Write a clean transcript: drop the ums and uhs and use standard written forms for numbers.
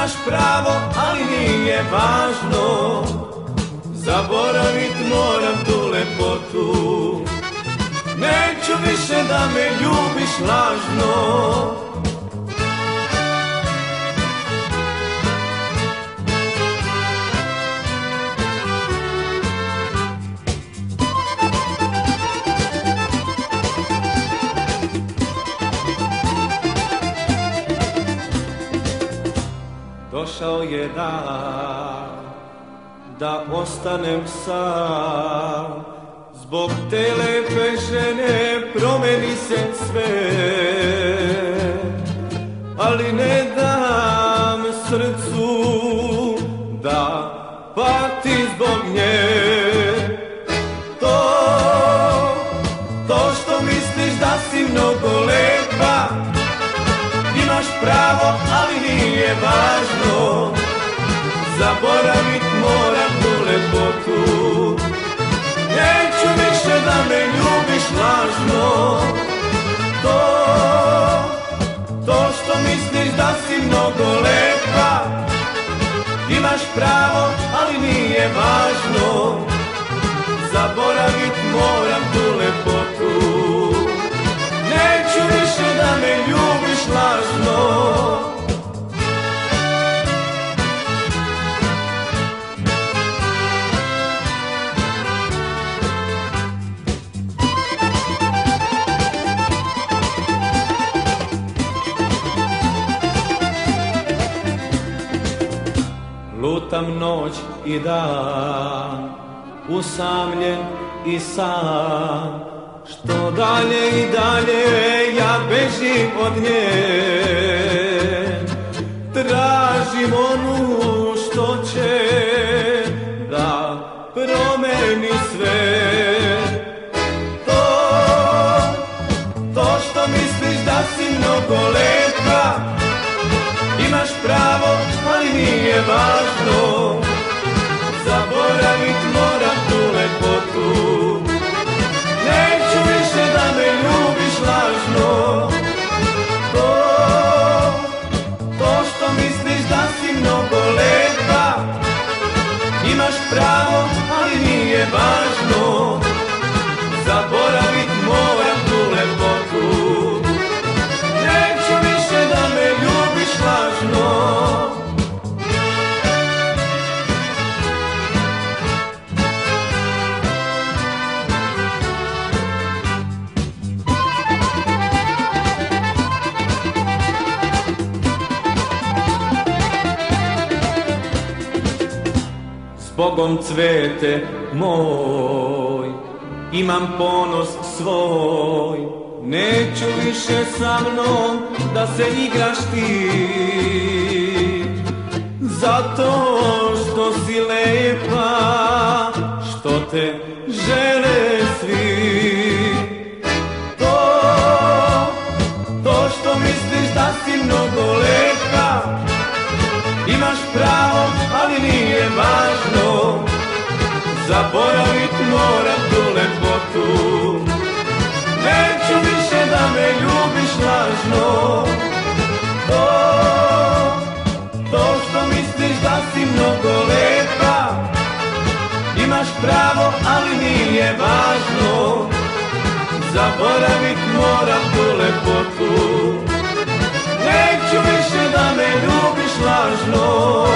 Imaš pravo, ali nije važno, zaboravit moram tu lepotu. Neću više da me ljubiš lažno. Došao je dan da ostanem sam, zbog te lepe žene promeni se sve, ali ne dam srcu da pati zbog nje. To što misliš da si mnogo lepa, imaš pravo, ali nije važno, zaboravit moram tu lepotu. Neću više da me ljubiš lažno. To što misliš da si mnogo lepa, imaš pravo, ali nije važno, zaboravit moram tu lepotu. Neću više da me ljubiš lažno. Lutam noć i dan, usamljen i sam, što dalje i dalje ja bežim od nje. Tražim onu što će da promeni sve. To što misliš da si mnogo lepa, imaš pravo, ali nije važno, zaboravit moram tu lepotu. Neću više da me ljubiš lažno. To što misliš da si mnogo lepa, imaš pravo, ali nije važno, zaboravit moram tu lepotu. Neću više da me ljubiš lažno. Zbogom cvete moj, imam ponos svoj, neću više sa mnom da se igraš ti, zato što si lepa, što te žele svi. To što misliš da si mnogo lepa, imaš pravo, ali nije važno, zaboravit moram tu lepotu. Neću više da me ljubiš lažno. To što misliš da si mnogo lepa, imaš pravo, ali nije važno, zaboravit moram tu lepotu. Neću više da me ljubiš lažno.